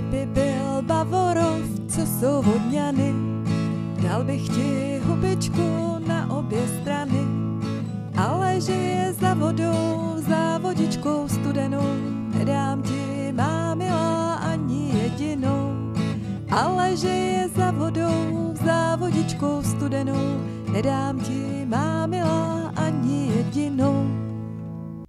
Kdyby byl Bavorov, co jsou vodňany, dal bych ti hubičku na obě strany, ale že je za vodou, za vodičkou studenou, nedám ti, má milá, ani jedinou. Ale že je za vodou, za vodičkou studenou, nedám ti, má milá, ani jedinou.